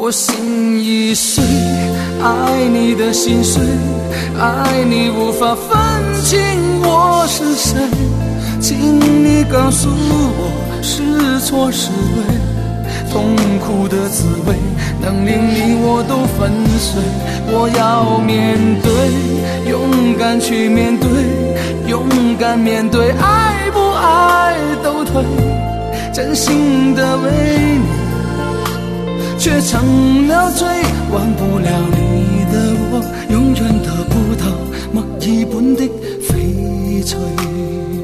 我心已碎，爱你的心碎，爱你无法分清我是谁，请你告诉我是错是对，痛苦的滋味能令你我都粉碎，我要面对，勇敢去面对，勇敢面对，爱不爱都退，真心的为你却成了罪，忘不了你的我永远得不到墨尔本的翡翠。